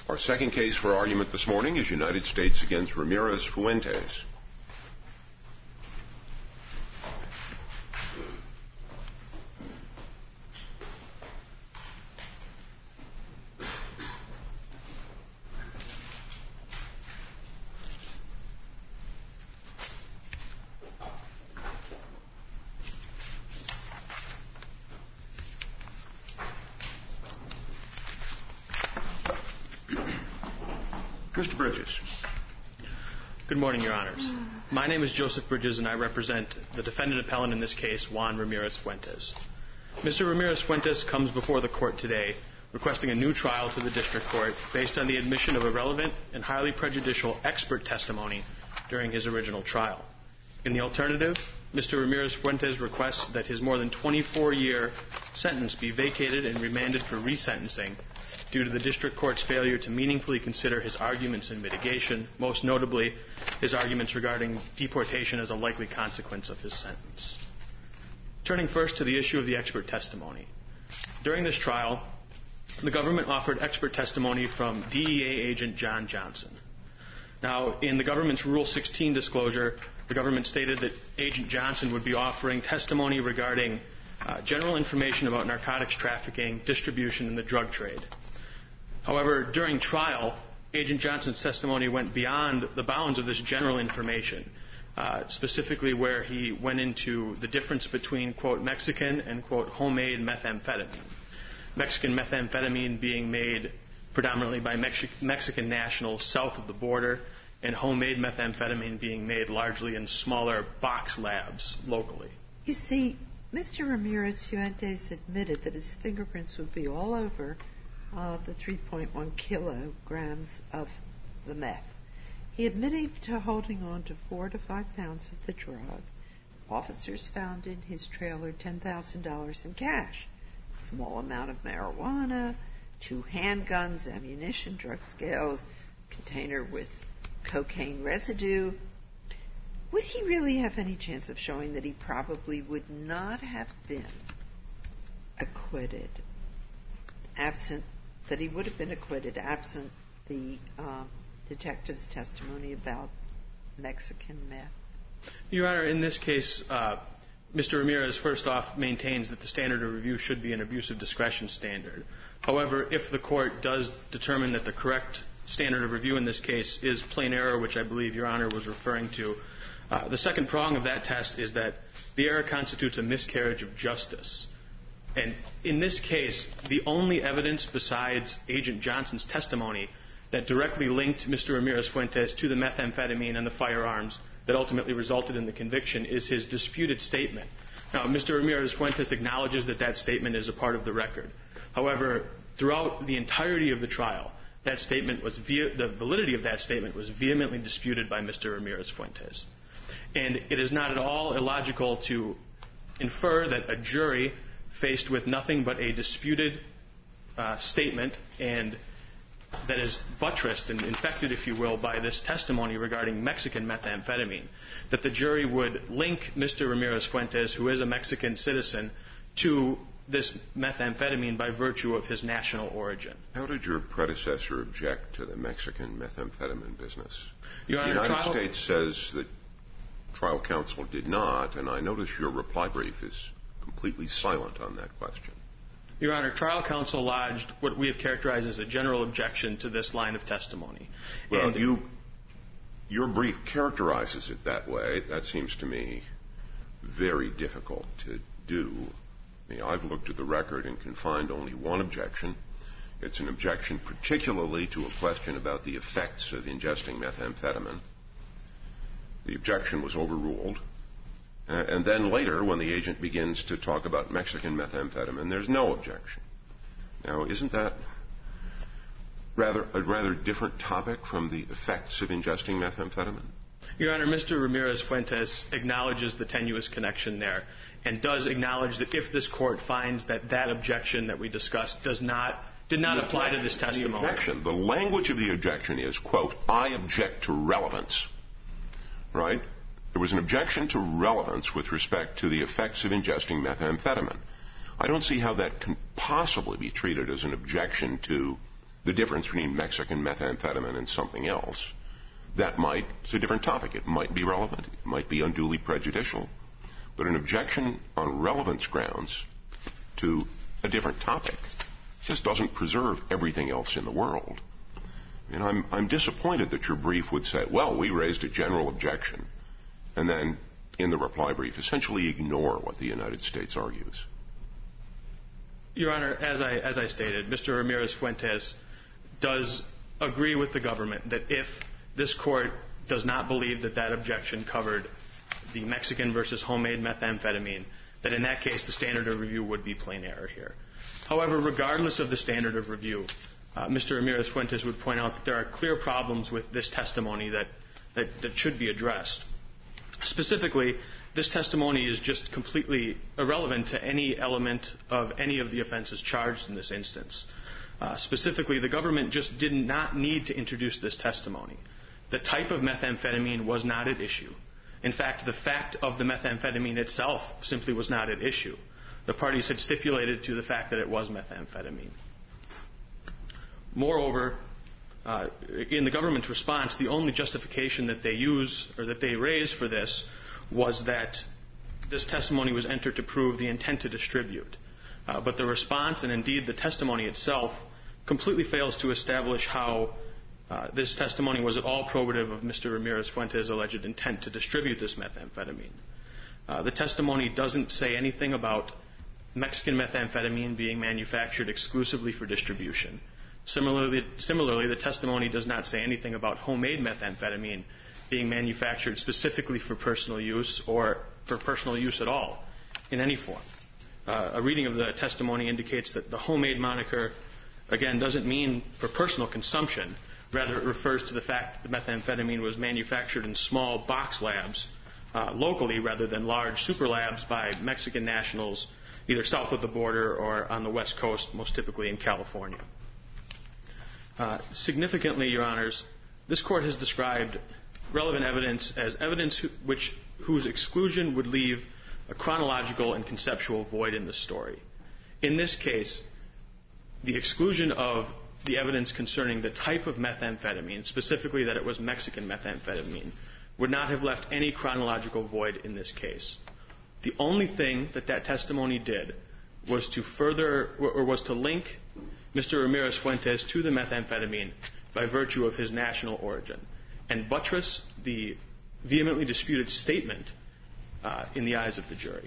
Our second case for argument this morning is United States against Ramirez-Fuentes. Mr. Bridges. Good morning, Your Honors. My name is Joseph Bridges, and I represent the defendant appellant in this case, Juan Ramirez-Fuentes. Mr. Ramirez-Fuentes comes before the court today requesting a new trial to the district court based on the admission of irrelevant and highly prejudicial expert testimony during his original trial. In the alternative, Mr. Ramirez-Fuentes requests that his more than 24-year sentence be vacated and remanded for resentencing due to the district court's failure to meaningfully consider his arguments in mitigation, most notably his arguments regarding deportation as a likely consequence of his sentence. Turning first to the issue of the expert testimony. During this trial, the government offered expert testimony from DEA agent John Johnson. Now, in the government's Rule 16 disclosure, the government stated that Agent Johnson would be offering testimony regarding general information about narcotics trafficking, distribution, and the drug trade. However, during trial, Agent Johnson's testimony went beyond the bounds of this general information, specifically where he went into the difference between, quote, Mexican and, quote, homemade methamphetamine. Mexican methamphetamine being made predominantly by Mexican nationals south of the border, and homemade methamphetamine being made largely in smaller box labs locally. You see, Mr. Ramirez-Fuentes admitted that his fingerprints would be all over the 3.1 kilograms of the meth. He admitted to holding on to 4 to 5 pounds of the drug. Officers found in his trailer $10,000 in cash, a small amount of marijuana, 2 handguns, ammunition, drug scales, container with cocaine residue. Would he really have any chance of showing that he probably would not have been acquitted absent the detective's testimony about Mexican meth? Your Honor, in this case, Mr. Ramirez first off maintains that the standard of review should be an abuse of discretion standard. However, if the court does determine that the correct standard of review in this case is plain error, which I believe Your Honor was referring to, the second prong of that test is that the error constitutes a miscarriage of justice. And in this case, the only evidence besides Agent Johnson's testimony that directly linked Mr. Ramirez-Fuentes to the methamphetamine and the firearms that ultimately resulted in the conviction is his disputed statement. Now, Mr. Ramirez-Fuentes acknowledges that that statement is a part of the record. However, throughout the entirety of the trial, that statement was the validity of that statement was vehemently disputed by Mr. Ramirez-Fuentes. And it is not at all illogical to infer that a jury faced with nothing but a disputed statement and that is buttressed and infected, if you will, by this testimony regarding Mexican methamphetamine, that the jury would link Mr. Ramirez-Fuentes, who is a Mexican citizen, to this methamphetamine by virtue of his national origin. How did your predecessor object to the Mexican methamphetamine business? Your Honor, the United States says that trial counsel did not, and I notice your reply brief is completely silent on that question. Your Honor, trial counsel lodged what we have characterized as a general objection to this line of testimony. Well, your brief characterizes it that way. That seems to me very difficult to do. I mean, I've looked at the record and can find only one objection. It's an objection particularly to a question about the effects of ingesting methamphetamine. The objection was overruled. And then later, when the agent begins to talk about Mexican methamphetamine, there's no objection. Now, isn't that a rather different topic from the effects of ingesting methamphetamine? Your Honor, Mr. Ramirez-Fuentes acknowledges the tenuous connection there and does acknowledge that if this court finds that that objection that we discussed did not apply to this testimony. The language of the objection is, quote, I object to relevance. Right? There was an objection to relevance with respect to the effects of ingesting methamphetamine. I don't see how that can possibly be treated as an objection to the difference between Mexican methamphetamine and something else, it's a different topic. It might be relevant. It might be unduly prejudicial. But an objection on relevance grounds to a different topic just doesn't preserve everything else in the world. And I'm disappointed that your brief would say, well, we raised a general objection, and then in the reply brief essentially ignore what the United States argues. Your Honor, as I stated, Mr. Ramirez-Fuentes does agree with the government that if this court does not believe that that objection covered the Mexican versus homemade methamphetamine, that in that case the standard of review would be plain error here. However, regardless of the standard of review, Mr. Ramirez-Fuentes would point out that there are clear problems with this testimony that should be addressed. Specifically, this testimony is just completely irrelevant to any element of any of the offenses charged in this instance. Specifically, the government just did not need to introduce this testimony. The type of methamphetamine was not at issue. In fact, the fact of the methamphetamine itself simply was not at issue. The parties had stipulated to the fact that it was methamphetamine. Moreover, in the government's response, the only justification that they use or that they raise for this was that this testimony was entered to prove the intent to distribute. But the response and indeed the testimony itself completely fails to establish how this testimony was at all probative of Mr. Ramirez-Fuentes' alleged intent to distribute this methamphetamine. The testimony doesn't say anything about Mexican methamphetamine being manufactured exclusively for distribution. Similarly, the testimony does not say anything about homemade methamphetamine being manufactured specifically for personal use or for personal use at all in any form. A reading of the testimony indicates that the homemade moniker, again, doesn't mean for personal consumption. Rather, it refers to the fact that the methamphetamine was manufactured in small box labs locally rather than large super labs by Mexican nationals either south of the border or on the West Coast, most typically in California. Significantly, Your Honors, this Court has described relevant evidence as evidence whose exclusion would leave a chronological and conceptual void in the story. In this case, the exclusion of the evidence concerning the type of methamphetamine, specifically that it was Mexican methamphetamine, would not have left any chronological void in this case. The only thing that testimony did was to link Mr. Ramirez-Fuentes to the methamphetamine by virtue of his national origin and buttress the vehemently disputed statement in the eyes of the jury.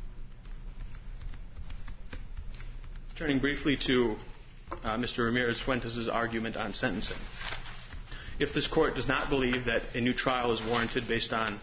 Turning briefly to Mr. Ramirez-Fuentes' argument on sentencing. If this Court does not believe that a new trial is warranted based on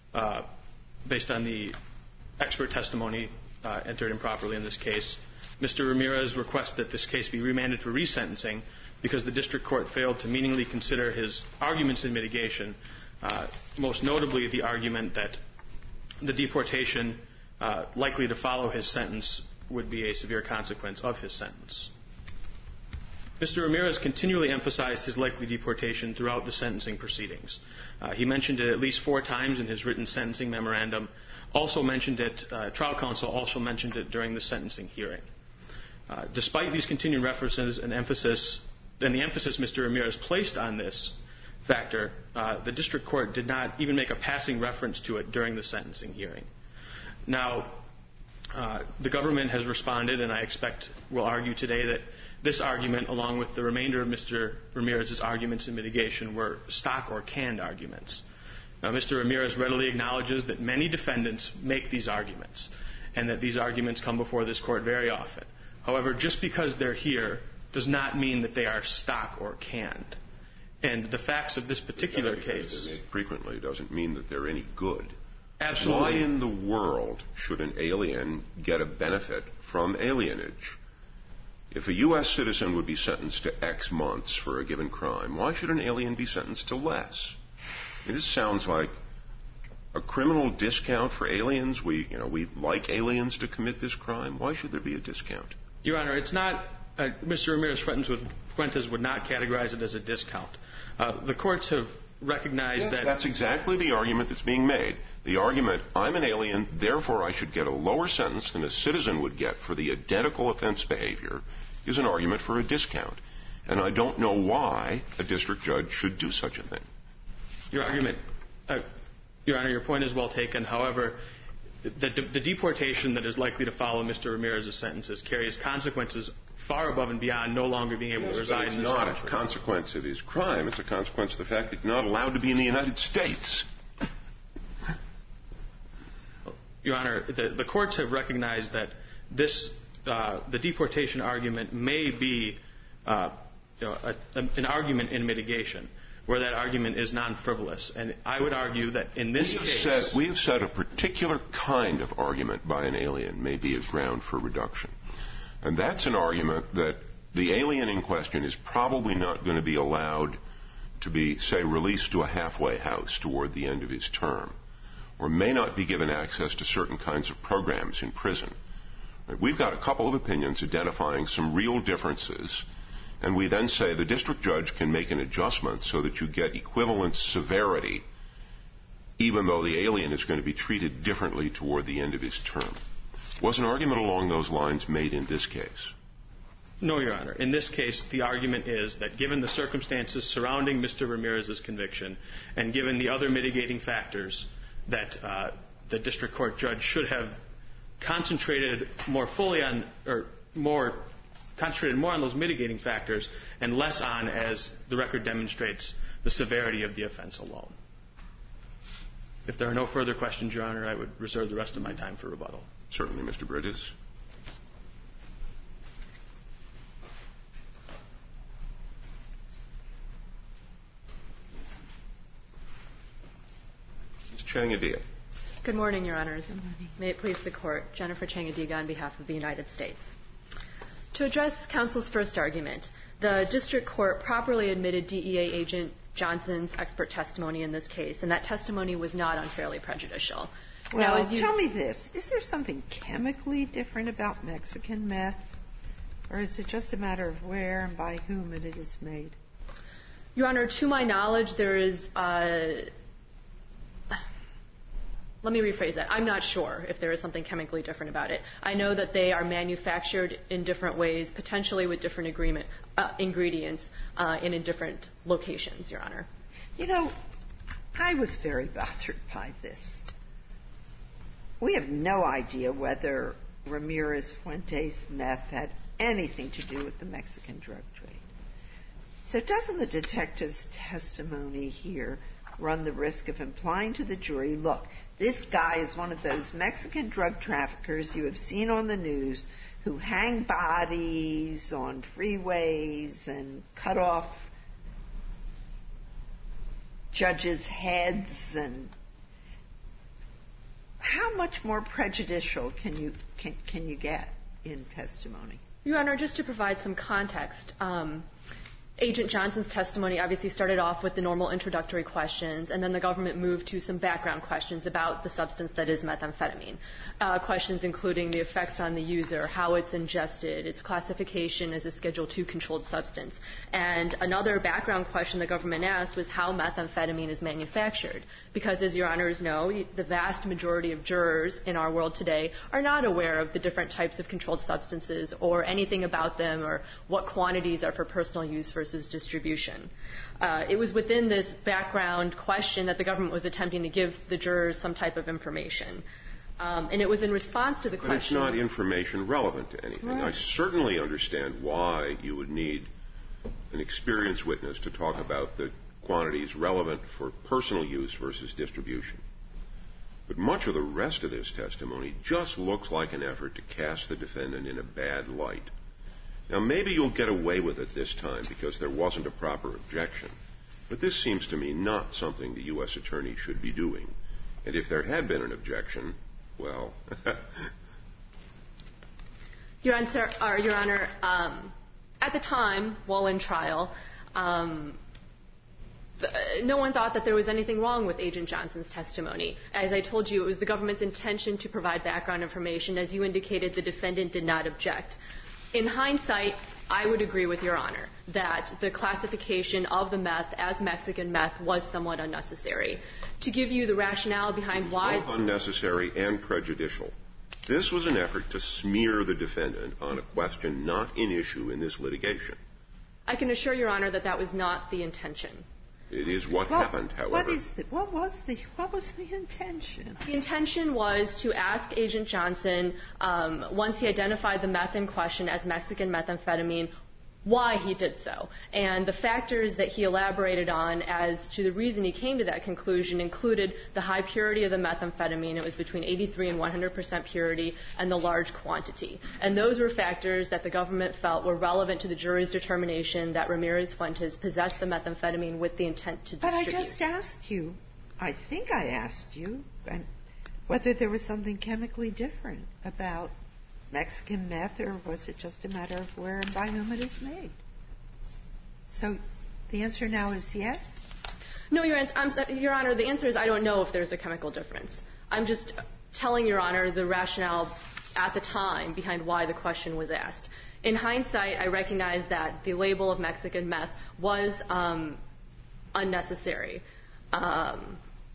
the expert testimony entered improperly in this case, Mr. Ramirez requests that this case be remanded for resentencing because the district court failed to meaningfully consider his arguments in mitigation, most notably the argument that the deportation likely to follow his sentence would be a severe consequence of his sentence. Mr. Ramirez continually emphasized his likely deportation throughout the sentencing proceedings. He mentioned it at least 4 times in his written sentencing memorandum. Trial counsel also mentioned it during the sentencing hearing. Despite these continued references and the emphasis Mr. Ramirez placed on this factor, the district court did not even make a passing reference to it during the sentencing hearing. Now, the government has responded, and I expect will argue today that this argument, along with the remainder of Mr. Ramirez's arguments in mitigation, were stock or canned arguments. Now, Mr. Ramirez readily acknowledges that many defendants make these arguments, and that these arguments come before this court very often. However, just because they're here does not mean that they are stock or canned. And the facts of this particular case... They're made frequently doesn't mean that they're any good. Absolutely. Why in the world should an alien get a benefit from alienage? If a U.S. citizen would be sentenced to X months for a given crime, why should an alien be sentenced to less? I mean, this sounds like a criminal discount for aliens. We like aliens to commit this crime. Why should there be a discount? Your Honor, it's not... Mr. Ramirez-Fuentes would not categorize it as a discount. The courts have recognized that... That's exactly the argument that's being made. The argument, I'm an alien, therefore I should get a lower sentence than a citizen would get for the identical offense behavior, is an argument for a discount. And I don't know why a district judge should do such a thing. Your Honor, your point is well taken. However, the deportation that is likely to follow Mr. Ramirez's sentences carries consequences far above and beyond no longer being able to reside in this country. It's not a consequence of his crime. It's a consequence of the fact that he's not allowed to be in the United States. Your Honor, the courts have recognized that the deportation argument may be an argument in mitigation, where that argument is non-frivolous. And I would argue that in this case... We have said a particular kind of argument by an alien may be a ground for reduction. And that's an argument that the alien in question is probably not going to be allowed to be, say, released to a halfway house toward the end of his term, or may not be given access to certain kinds of programs in prison. We've got a couple of opinions identifying some real differences, and we then say the district judge can make an adjustment so that you get equivalent severity, even though the alien is going to be treated differently toward the end of his term. Was an argument along those lines made in this case? No, Your Honor. In this case, the argument is that given the circumstances surrounding Mr. Ramirez's conviction and given the other mitigating factors, that the district court judge should have concentrated more on those mitigating factors and less on, as the record demonstrates, the severity of the offense alone. If there are no further questions, Your Honor, I would reserve the rest of my time for rebuttal. Certainly, Mr. Bridges. Ms. Chang-Adia. Good morning, Your Honors. May it please the Court. Jennifer Chang-Adiga on behalf of the United States. To address counsel's first argument, the district court properly admitted DEA agent Johnson's expert testimony in this case, and that testimony was not unfairly prejudicial. Well, tell me this. Is there something chemically different about Mexican meth, or is it just a matter of where and by whom it is made? Your Honor, to my knowledge, there is let me rephrase that. I'm not sure if there is something chemically different about it. I know that they are manufactured in different ways, potentially with different ingredients and in different locations, Your Honor. You know, I was very bothered by this. We have no idea whether Ramirez Fuentes meth had anything to do with the Mexican drug trade. So doesn't the detective's testimony here run the risk of implying to the jury, look, this guy is one of those Mexican drug traffickers you have seen on the news who hang bodies on freeways and cut off judges' heads, and how much more prejudicial can you get in testimony? Your Honor, just to provide some context, Agent Johnson's testimony obviously started off with the normal introductory questions, and then the government moved to some background questions about the substance that is methamphetamine. Questions including the effects on the user, how it's ingested, its classification as a Schedule II controlled substance. And another background question the government asked was how methamphetamine is manufactured. Because as Your Honors know, the vast majority of jurors in our world today are not aware of the different types of controlled substances or anything about them or what quantities are for personal use versus distribution. It was within this background question that the government was attempting to give the jurors some type of information. And it was in response to the question... But it's not information relevant to anything. Right. I certainly understand why you would need an experienced witness to talk about the quantities relevant for personal use versus distribution. But much of the rest of this testimony just looks like an effort to cast the defendant in a bad light. Now, maybe you'll get away with it this time because there wasn't a proper objection. But this seems to me not something the U.S. attorney should be doing. And if there had been an objection, well... Your Honor, at the time, while in trial, no one thought that there was anything wrong with Agent Johnson's testimony. As I told you, it was the government's intention to provide background information. As you indicated, the defendant did not object. In hindsight, I would agree with Your Honor that the classification of the meth as Mexican meth was somewhat unnecessary. To give you the rationale behind why... Both unnecessary and prejudicial. This was an effort to smear the defendant on a question not in issue in this litigation. I can assure Your Honor that that was not the intention. It is what happened, however. What was the intention? The intention was to ask Agent Johnson, once he identified the meth in question as Mexican methamphetamine, why he did so. And the factors that he elaborated on as to the reason he came to that conclusion included the high purity of the methamphetamine. It was between 83 and 100% purity, and the large quantity. And those were factors that the government felt were relevant to the jury's determination that Ramirez Fuentes possessed the methamphetamine with the intent to distribute. But I just asked you, I think I asked you, whether there was something chemically different about Mexican meth, or was it just a matter of where and by whom it is made? So the answer now is yes? No, Your Honor, the answer is I don't know if there's a chemical difference. I'm just telling Your Honor the rationale at the time behind why the question was asked. In hindsight, I recognize that the label of Mexican meth was unnecessary and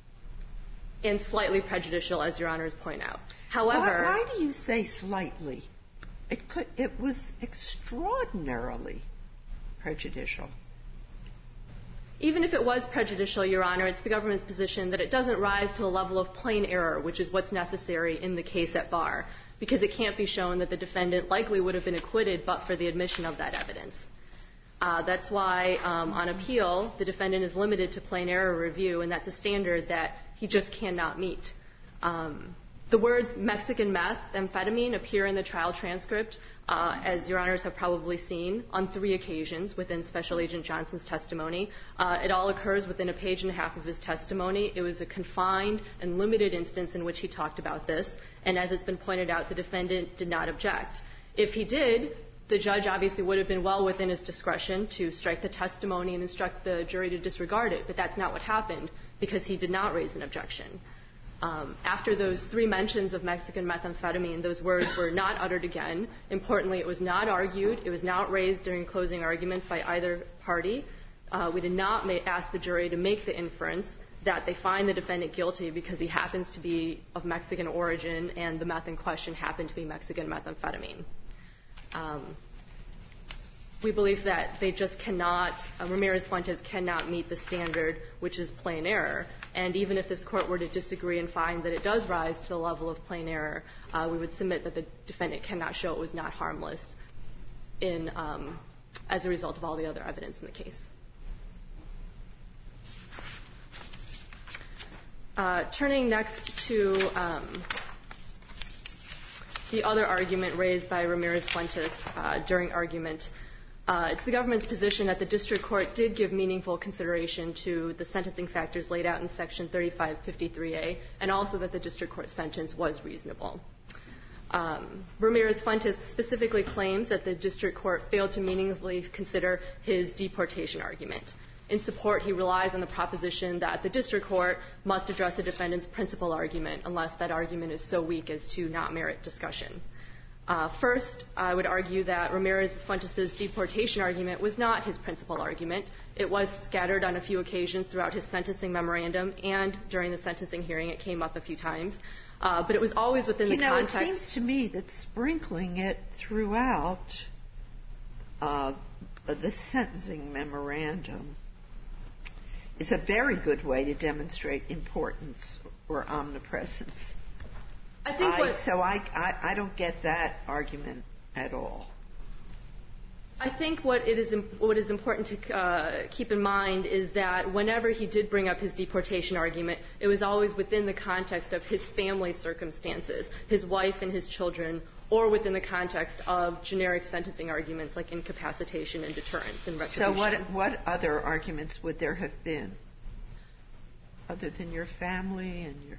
slightly prejudicial, as Your Honors point out. However, why do you say slightly? It was extraordinarily prejudicial. Even if it was prejudicial, Your Honor, it's the government's position that it doesn't rise to the level of plain error, which is what's necessary in the case at bar, because it can't be shown that the defendant likely would have been acquitted but for the admission of that evidence. That's why, on appeal, the defendant is limited to plain error review, and that's a standard that he just cannot meet. The words Mexican meth, amphetamine, appear in the trial transcript, as Your Honors have probably seen, on 3 occasions within Special Agent Johnson's testimony. It all occurs within a page and a half of his testimony. It was a confined and limited instance in which he talked about this, and as it's been pointed out, the defendant did not object. If he did, the judge obviously would have been well within his discretion to strike the testimony and instruct the jury to disregard it, but that's not what happened because he did not raise an objection. After those 3 mentions of Mexican methamphetamine, those words were not uttered again. Importantly, it was not argued. It was not raised during closing arguments by either party. We did not ask the jury to make the inference that they find the defendant guilty because he happens to be of Mexican origin and the meth in question happened to be Mexican methamphetamine. We believe that they just cannot, Ramirez Fuentes cannot meet the standard, which is plain error. And even if this court were to disagree and find that it does rise to the level of plain error, we would submit that the defendant cannot show it was not harmless as a result of all the other evidence in the case. Turning next to the other argument raised by Ramirez Fuentes during argument, it's the government's position that the district court did give meaningful consideration to the sentencing factors laid out in Section 3553A, and also that the district court sentence was reasonable. Ramirez Fuentes specifically claims that the district court failed to meaningfully consider his deportation argument. In support, he relies on the proposition that the district court must address the defendant's principal argument unless that argument is so weak as to not merit discussion. First, I would argue that Ramirez Fuentes' deportation argument was not his principal argument. It was scattered on a few occasions throughout his sentencing memorandum, and during the sentencing hearing it came up a few times. But it was always within the context. It seems to me that sprinkling it throughout the sentencing memorandum is a very good way to demonstrate importance or omnipresence. I don't get that argument at all. I think what is important to keep in mind is that whenever he did bring up his deportation argument, it was always within the context of his family circumstances, his wife and his children, or within the context of generic sentencing arguments like incapacitation and deterrence and retribution. So what other arguments would there have been other than your family and your...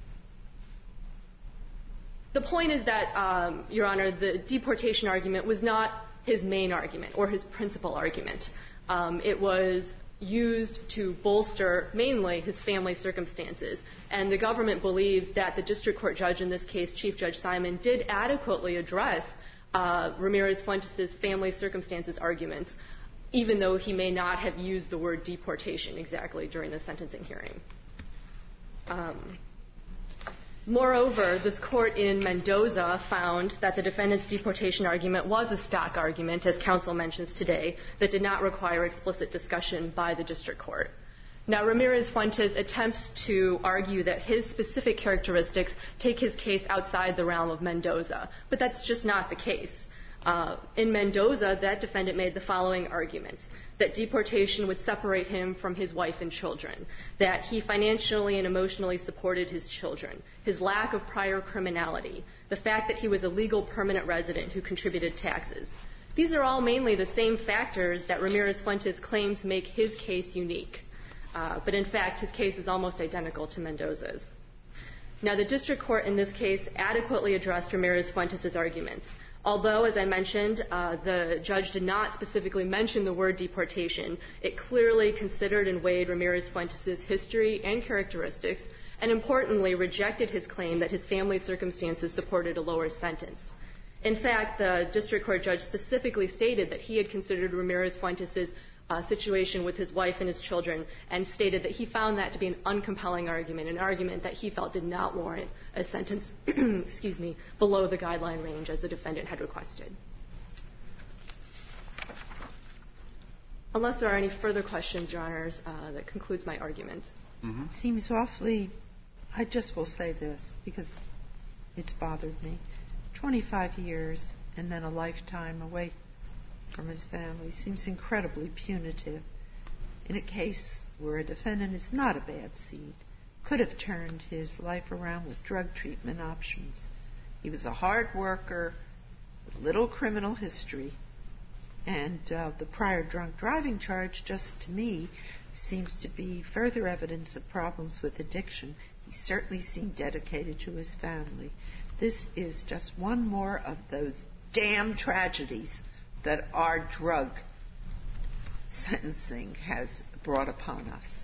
The point is that, Your Honor, the deportation argument was not his main argument or his principal argument. It was used to bolster mainly his family circumstances. And the government believes that the district court judge in this case, Chief Judge Simon, did adequately address Ramirez Fuentes' family circumstances arguments, even though he may not have used the word deportation exactly during the sentencing hearing. Moreover, this court in Mendoza found that the defendant's deportation argument was a stock argument, as counsel mentions today, that did not require explicit discussion by the district court. Now, Ramirez-Fuentes attempts to argue that his specific characteristics take his case outside the realm of Mendoza, but that's just not the case. In Mendoza, that defendant made the following arguments: that deportation would separate him from his wife and children, that he financially and emotionally supported his children, his lack of prior criminality, the fact that he was a legal permanent resident who contributed taxes. These are all mainly the same factors that Ramirez-Fuentes claims make his case unique. But in fact, his case is almost identical to Mendoza's. Now, the district court in this case adequately addressed Ramirez-Fuentes' arguments. Although, as I mentioned, the judge did not specifically mention the word deportation, it clearly considered and weighed Ramirez-Fuentes' history and characteristics, and importantly, rejected his claim that his family's circumstances supported a lower sentence. In fact, the district court judge specifically stated that he had considered Ramirez-Fuentes' situation with his wife and his children, and stated that he found that to be an uncompelling argument, an argument that he felt did not warrant a sentence below the guideline range as the defendant had requested. Unless there are any further questions, Your Honors, that concludes my argument. Mm-hmm. Seems awfully, I just will say this because it's bothered me. 25 years and then a lifetime away from his family seems incredibly punitive in a case where a defendant is not a bad seed, could have turned his life around with drug treatment options. He was a hard worker with little criminal history, and the prior drunk driving charge, just to me, seems to be further evidence of problems with addiction. He certainly seemed dedicated to his family. This is just one more of those damn tragedies that our drug sentencing has brought upon us.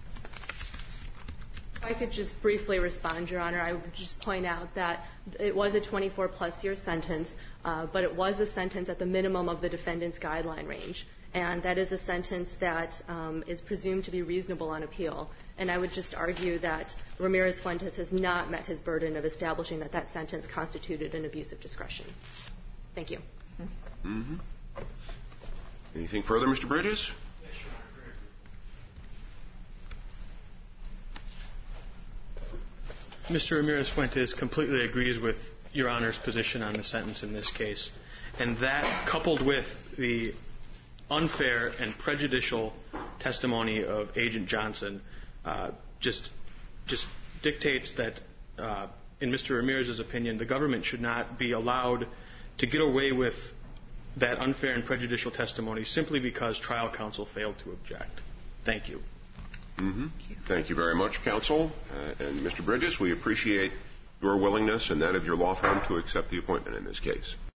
If I could just briefly respond, Your Honor, I would just point out that it was a 24-plus year sentence, but it was a sentence at the minimum of the defendant's guideline range, and that is a sentence that is presumed to be reasonable on appeal. And I would just argue that Ramirez-Fuentes has not met his burden of establishing that that sentence constituted an abuse of discretion. Thank you. Mm-hmm. Anything further, Mr. Bridges? Yes, Your Honor. Mr. Ramirez-Fuentes completely agrees with Your Honor's position on the sentence in this case. And that, coupled with the unfair and prejudicial testimony of Agent Johnson, just dictates that, in Mr. Ramirez's opinion, the government should not be allowed to get away with that unfair and prejudicial testimony simply because trial counsel failed to object. Thank you. Mm-hmm. Thank you very much, counsel. And Mr. Bridges, we appreciate your willingness and that of your law firm to accept the appointment in this case.